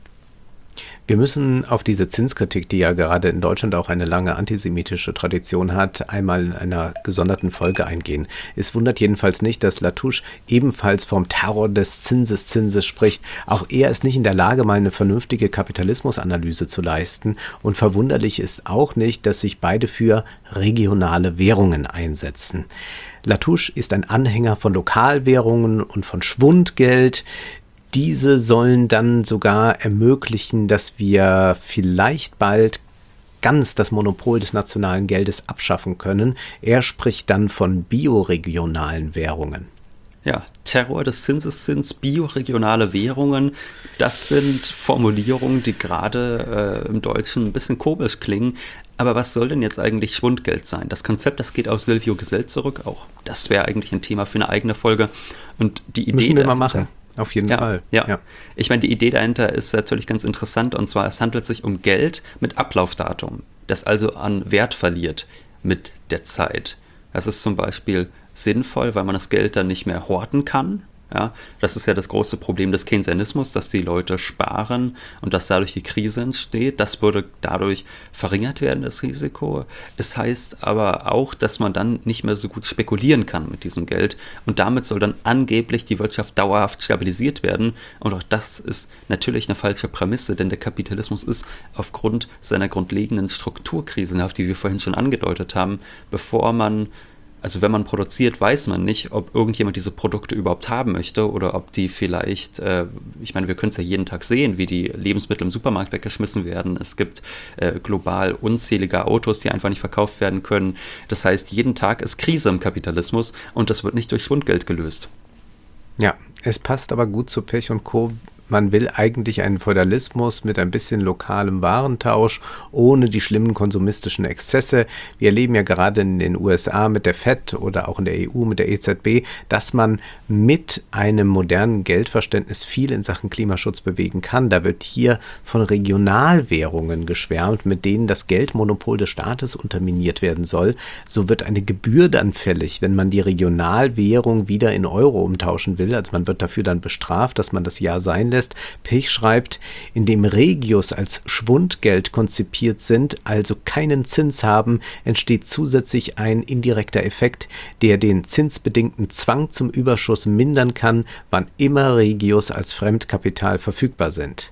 Wir müssen auf diese Zinskritik, die ja gerade in Deutschland auch eine lange antisemitische Tradition hat, einmal in einer gesonderten Folge eingehen. Es wundert jedenfalls nicht, dass Latouche ebenfalls vom Terror des Zinseszinses spricht. Auch er ist nicht in der Lage, mal eine vernünftige Kapitalismusanalyse zu leisten. Und verwunderlich ist auch nicht, dass sich beide für regionale Währungen einsetzen. Latouche ist ein Anhänger von Lokalwährungen und von Schwundgeld. Diese sollen dann sogar ermöglichen, dass wir vielleicht bald ganz das Monopol des nationalen Geldes abschaffen können. Er spricht dann von bioregionalen Währungen. Ja, Terror des Zinseszins, bioregionale Währungen, das sind Formulierungen, die gerade äh, im Deutschen ein bisschen komisch klingen. Aber was soll denn jetzt eigentlich Schwundgeld sein? Das Konzept, das geht auf Silvio Gesell zurück. Auch das wäre eigentlich ein Thema für eine eigene Folge. Und die Idee Müssen wir mal dahinter, machen. Auf jeden ja, Fall. Ja. ja, ich meine, die Idee dahinter ist natürlich ganz interessant, und zwar, es handelt sich um Geld mit Ablaufdatum, das also an Wert verliert mit der Zeit. Das ist zum Beispiel sinnvoll, weil man das Geld dann nicht mehr horten kann. Ja, das ist ja das große Problem des Keynesianismus, dass die Leute sparen und dass dadurch die Krise entsteht. Das würde dadurch verringert werden, das Risiko. Es heißt aber auch, dass man dann nicht mehr so gut spekulieren kann mit diesem Geld, und damit soll dann angeblich die Wirtschaft dauerhaft stabilisiert werden. Und auch das ist natürlich eine falsche Prämisse, denn der Kapitalismus ist aufgrund seiner grundlegenden Strukturkrisen, auf die wir vorhin schon angedeutet haben, bevor man Also wenn man produziert, weiß man nicht, ob irgendjemand diese Produkte überhaupt haben möchte oder ob die vielleicht, äh, ich meine, wir können es ja jeden Tag sehen, wie die Lebensmittel im Supermarkt weggeschmissen werden. Es gibt äh, global unzählige Autos, die einfach nicht verkauft werden können. Das heißt, jeden Tag ist Krise im Kapitalismus, und das wird nicht durch Schwundgeld gelöst. Ja, es passt aber gut zu Pech und Co. Man will eigentlich einen Feudalismus mit ein bisschen lokalem Warentausch, ohne die schlimmen konsumistischen Exzesse. Wir erleben ja gerade in den U S A mit der Fed oder auch in der E U mit der E Z B, dass man mit einem modernen Geldverständnis viel in Sachen Klimaschutz bewegen kann. Da wird hier von Regionalwährungen geschwärmt, mit denen das Geldmonopol des Staates unterminiert werden soll. So wird eine Gebühr dann fällig, wenn man die Regionalwährung wieder in Euro umtauschen will. Also man wird dafür dann bestraft, dass man das ja sein lässt. Pech schreibt, indem Regios als Schwundgeld konzipiert sind, also keinen Zins haben, entsteht zusätzlich ein indirekter Effekt, der den zinsbedingten Zwang zum Überschuss mindern kann, wann immer Regios als Fremdkapital verfügbar sind.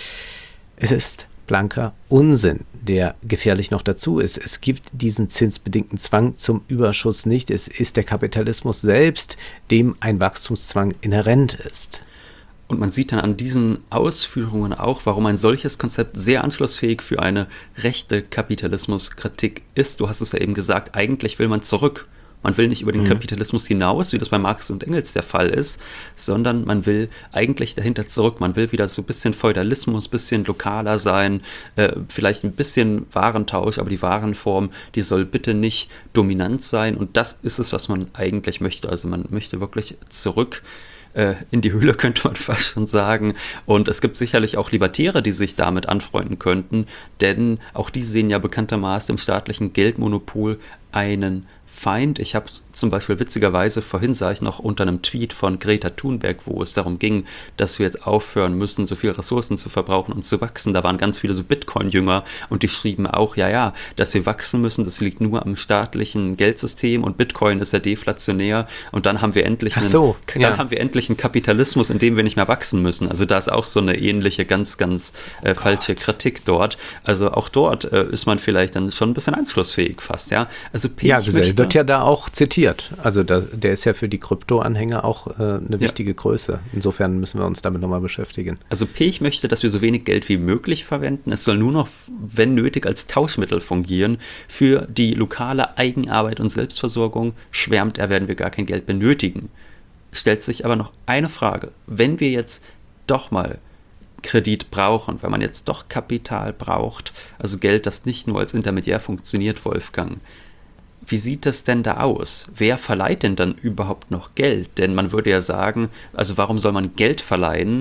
Es ist blanker Unsinn, der gefährlich noch dazu ist. Es gibt diesen zinsbedingten Zwang zum Überschuss nicht. Es ist der Kapitalismus selbst, dem ein Wachstumszwang inhärent ist. Und man sieht dann an diesen Ausführungen auch, warum ein solches Konzept sehr anschlussfähig für eine rechte Kapitalismuskritik ist. Du hast es ja eben gesagt, eigentlich will man zurück. Man will nicht über den mhm. Kapitalismus hinaus, wie das bei Marx und Engels der Fall ist, sondern man will eigentlich dahinter zurück. Man will wieder so ein bisschen Feudalismus, ein bisschen lokaler sein, äh, vielleicht ein bisschen Warentausch, aber die Warenform, die soll bitte nicht dominant sein. Und das ist es, was man eigentlich möchte. Also man möchte wirklich zurück in die Höhle, könnte man fast schon sagen. Und es gibt sicherlich auch Libertäre, die sich damit anfreunden könnten, denn auch die sehen ja bekanntermaßen im staatlichen Geldmonopol einen Feind. Ich habe zum Beispiel witzigerweise, vorhin sah ich noch unter einem Tweet von Greta Thunberg, wo es darum ging, dass wir jetzt aufhören müssen, so viele Ressourcen zu verbrauchen und zu wachsen. Da waren ganz viele so Bitcoin-Jünger, und die schrieben auch, ja, ja, dass wir wachsen müssen, das liegt nur am staatlichen Geldsystem, und Bitcoin ist ja deflationär, und dann haben wir endlich einen, so, dann ja. haben wir endlich einen Kapitalismus, in dem wir nicht mehr wachsen müssen. Also da ist auch so eine ähnliche, ganz, ganz äh, oh falsche Kritik dort. Also auch dort äh, ist man vielleicht dann schon ein bisschen anschlussfähig fast, ja. Also Pech ja, Gesell möchte, wird ja da auch zitiert. Also da, der ist ja für die Krypto-Anhänger auch äh, eine wichtige ja. Größe. Insofern müssen wir uns damit nochmal beschäftigen. Also Pech möchte, dass wir so wenig Geld wie möglich verwenden. Es soll nur noch, wenn nötig, als Tauschmittel fungieren. Für die lokale Eigenarbeit und Selbstversorgung, schwärmt er, werden wir gar kein Geld benötigen. Stellt sich aber noch eine Frage. Wenn wir jetzt doch mal Kredit brauchen, wenn man jetzt doch Kapital braucht, also Geld, das nicht nur als Intermediär funktioniert, Wolfgang, wie sieht das denn da aus? Wer verleiht denn dann überhaupt noch Geld? Denn man würde ja sagen, also warum soll man Geld verleihen,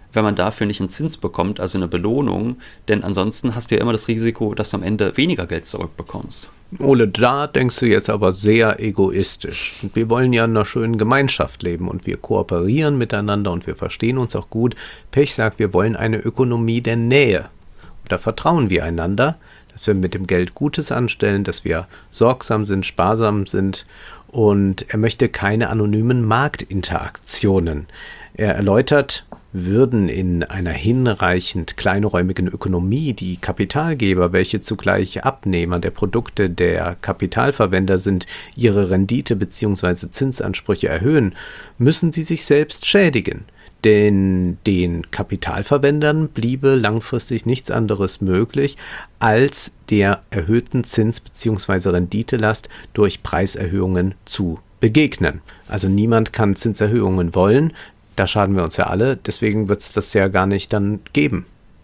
wenn man dafür nicht einen Zins bekommt, also eine Belohnung, denn ansonsten hast du ja immer das Risiko, dass du am Ende weniger Geld zurückbekommst. Ole, da denkst du jetzt aber sehr egoistisch. Wir wollen ja in einer schönen Gemeinschaft leben und wir kooperieren miteinander und wir verstehen uns auch gut. Pech sagt, wir wollen eine Ökonomie der Nähe. Und da vertrauen wir einander, dass wir mit dem Geld Gutes anstellen, dass wir sorgsam sind, sparsam sind, und er möchte keine anonymen Marktinteraktionen. Er erläutert, würden in einer hinreichend kleinräumigen Ökonomie die Kapitalgeber, welche zugleich Abnehmer der Produkte der Kapitalverwender sind, ihre Rendite bzw. Zinsansprüche erhöhen, müssen sie sich selbst schädigen. Denn den Kapitalverwendern bliebe langfristig nichts anderes möglich, als der erhöhten Zins- bzw. Renditelast durch Preiserhöhungen zu begegnen. Also niemand kann Zinserhöhungen wollen, da schaden wir uns ja alle, deswegen wird es das ja gar nicht dann geben.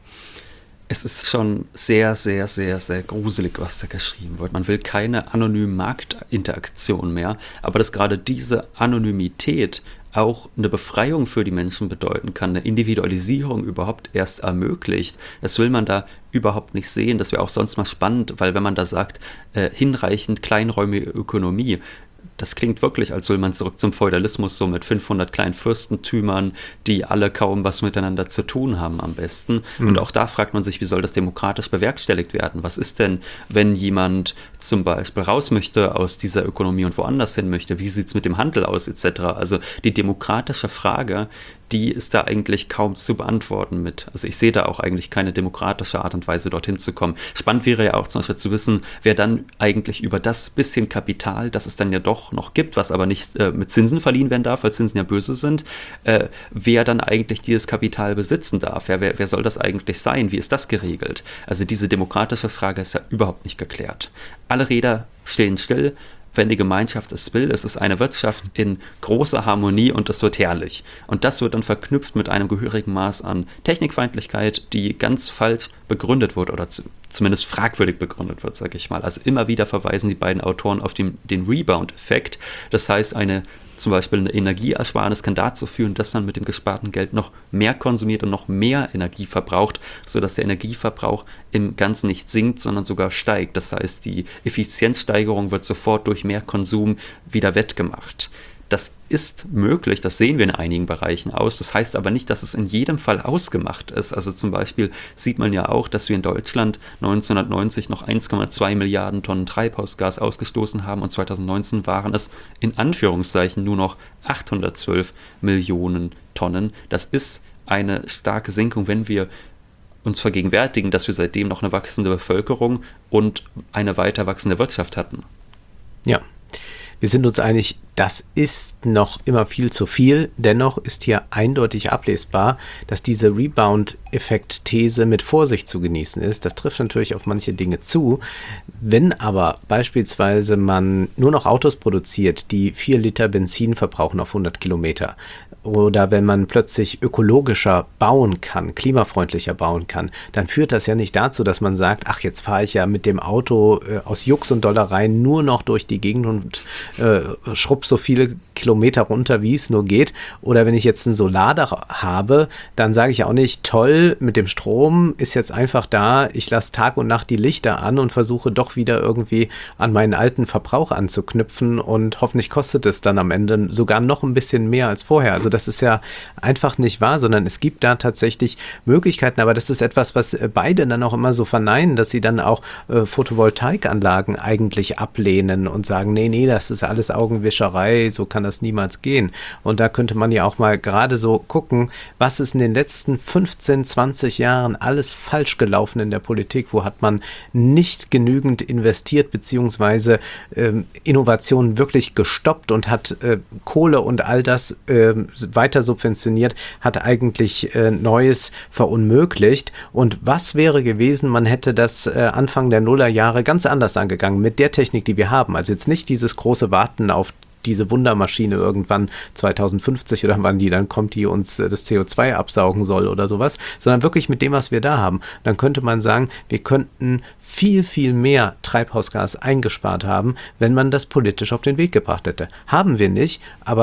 Es ist schon sehr, sehr, sehr, sehr gruselig, was da geschrieben wird. Man will keine anonymen Marktinteraktion mehr, aber dass gerade diese Anonymität auch eine Befreiung für die Menschen bedeuten kann, eine Individualisierung überhaupt erst ermöglicht, das will man da überhaupt nicht sehen. Das wäre auch sonst mal spannend, weil wenn man da sagt, äh, hinreichend kleinräumige Ökonomie, das klingt wirklich, als will man zurück zum Feudalismus, so mit fünfhundert kleinen Fürstentümern, die alle kaum was miteinander zu tun haben am besten. Mhm. Und auch da fragt man sich, wie soll das demokratisch bewerkstelligt werden? Was ist denn, wenn jemand zum Beispiel raus möchte aus dieser Ökonomie und woanders hin möchte? Wie sieht es mit dem Handel aus et cetera? Also die demokratische Frage, die ist da eigentlich kaum zu beantworten mit. Also ich sehe da auch eigentlich keine demokratische Art und Weise, dorthin zu kommen. Spannend wäre ja auch zum Beispiel zu wissen, wer dann eigentlich über das bisschen Kapital, das es dann ja doch noch gibt, was aber nicht äh, mit Zinsen verliehen werden darf, weil Zinsen ja böse sind, äh, wer dann eigentlich dieses Kapital besitzen darf. Ja, wer, wer soll das eigentlich sein? Wie ist das geregelt? Also diese demokratische Frage ist ja überhaupt nicht geklärt. Alle Räder stehen still, wenn die Gemeinschaft es will. Es ist eine Wirtschaft in großer Harmonie und das wird herrlich. Und das wird dann verknüpft mit einem gehörigen Maß an Technikfeindlichkeit, die ganz falsch begründet wird oder zu, zumindest fragwürdig begründet wird, sage ich mal. Also immer wieder verweisen die beiden Autoren auf den, den Rebound-Effekt. Das heißt, eine zum Beispiel eine Energieersparnis kann dazu führen, dass man mit dem gesparten Geld noch mehr konsumiert und noch mehr Energie verbraucht, sodass der Energieverbrauch im Ganzen nicht sinkt, sondern sogar steigt. Das heißt, die Effizienzsteigerung wird sofort durch mehr Konsum wieder wettgemacht. Das ist möglich, das sehen wir in einigen Bereichen aus. Das heißt aber nicht, dass es in jedem Fall ausgemacht ist. Also zum Beispiel sieht man ja auch, dass wir in Deutschland neunzehnhundertneunzig noch eins Komma zwei Milliarden Tonnen Treibhausgas ausgestoßen haben und zweitausendneunzehn waren es in Anführungszeichen nur noch achthundertzwölf Millionen Tonnen. Das ist eine starke Senkung, wenn wir uns vergegenwärtigen, dass wir seitdem noch eine wachsende Bevölkerung und eine weiter wachsende Wirtschaft hatten. Ja. Wir sind uns einig, das ist noch immer viel zu viel. Dennoch ist hier eindeutig ablesbar, dass diese Rebound-Effekt-These mit Vorsicht zu genießen ist. Das trifft natürlich auf manche Dinge zu. Wenn aber beispielsweise man nur noch Autos produziert, die vier Liter Benzin verbrauchen auf hundert Kilometer, oder wenn man plötzlich ökologischer bauen kann, klimafreundlicher bauen kann, dann führt das ja nicht dazu, dass man sagt, ach, jetzt fahre ich ja mit dem Auto äh, aus Jux und Dollereien nur noch durch die Gegend und äh, schrubb so viele Kilometer runter, wie es nur geht. Oder wenn ich jetzt ein Solardach habe, dann sage ich auch nicht, toll, mit dem Strom ist jetzt einfach da, ich lasse Tag und Nacht die Lichter an und versuche doch wieder irgendwie an meinen alten Verbrauch anzuknüpfen und hoffentlich kostet es dann am Ende sogar noch ein bisschen mehr als vorher. Also das ist ja einfach nicht wahr, sondern es gibt da tatsächlich Möglichkeiten, aber das ist etwas, was beide dann auch immer so verneinen, dass sie dann auch äh, Photovoltaikanlagen eigentlich ablehnen und sagen, nee, nee, das ist alles Augenwischerei, so kann das niemals gehen. Und da könnte man ja auch mal gerade so gucken, was ist in den letzten fünfzehn, zwanzig Jahren alles falsch gelaufen in der Politik, wo hat man nicht genügend investiert, beziehungsweise ähm, Innovationen wirklich gestoppt und hat äh, Kohle und all das äh, weiter subventioniert, hat eigentlich äh, Neues verunmöglicht. Und was wäre gewesen, man hätte das äh, Anfang der Nullerjahre ganz anders angegangen, mit der Technik, die wir haben. Also jetzt nicht dieses große Warten auf diese Wundermaschine irgendwann zweitausendfünfzig oder wann die dann kommt, die uns äh, das C O zwei absaugen soll oder sowas, sondern wirklich mit dem, was wir da haben. Dann könnte man sagen, wir könnten viel, viel mehr Treibhausgas eingespart haben, wenn man das politisch auf den Weg gebracht hätte. Haben wir nicht, aber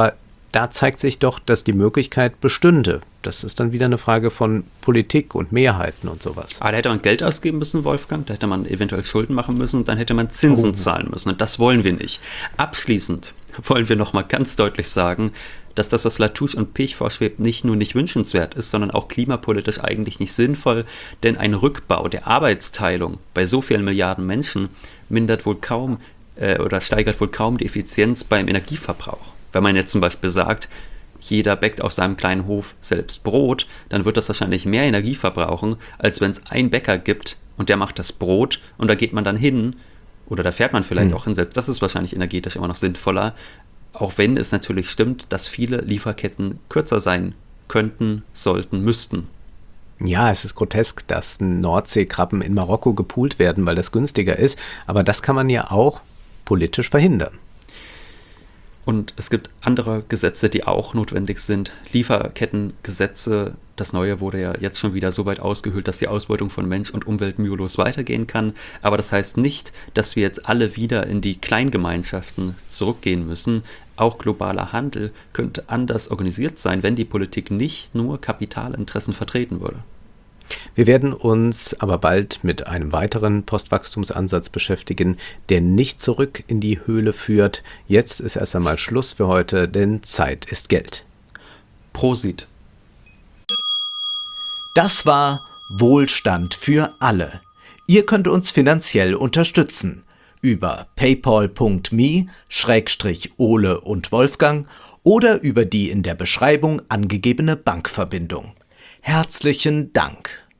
da zeigt sich doch, dass die Möglichkeit bestünde. Das ist dann wieder eine Frage von Politik und Mehrheiten und sowas. Aber da hätte man Geld ausgeben müssen, Wolfgang, da hätte man eventuell Schulden machen müssen und dann hätte man Zinsen oh. zahlen müssen. Und das wollen wir nicht. Abschließend wollen wir nochmal ganz deutlich sagen, dass das, was Latouche und Pech vorschwebt, nicht nur nicht wünschenswert ist, sondern auch klimapolitisch eigentlich nicht sinnvoll, denn ein Rückbau der Arbeitsteilung bei so vielen Milliarden Menschen mindert wohl kaum äh, oder steigert wohl kaum die Effizienz beim Energieverbrauch. Wenn man jetzt zum Beispiel sagt, jeder bäckt auf seinem kleinen Hof selbst Brot, dann wird das wahrscheinlich mehr Energie verbrauchen, als wenn es einen Bäcker gibt und der macht das Brot und da geht man dann hin oder da fährt man vielleicht hm. auch hin selbst. Das ist wahrscheinlich energetisch immer noch sinnvoller, auch wenn es natürlich stimmt, dass viele Lieferketten kürzer sein könnten, sollten, müssten. Ja, es ist grotesk, dass Nordseekrabben in Marokko gepoolt werden, weil das günstiger ist, aber das kann man ja auch politisch verhindern. Und es gibt andere Gesetze, die auch notwendig sind. Lieferkettengesetze, das neue wurde ja jetzt schon wieder so weit ausgehöhlt, dass die Ausbeutung von Mensch und Umwelt mühelos weitergehen kann. Aber das heißt nicht, dass wir jetzt alle wieder in die Kleingemeinschaften zurückgehen müssen. Auch globaler Handel könnte anders organisiert sein, wenn die Politik nicht nur Kapitalinteressen vertreten würde. Wir werden uns aber bald mit einem weiteren Postwachstumsansatz beschäftigen, der nicht zurück in die Höhle führt. Jetzt ist erst einmal Schluss für heute, denn Zeit ist Geld. Prosit. Das war Wohlstand für alle. Ihr könnt uns finanziell unterstützen über paypal punkt me Schrägstrich Ole und Wolfgang oder über die in der Beschreibung angegebene Bankverbindung. Herzlichen Dank.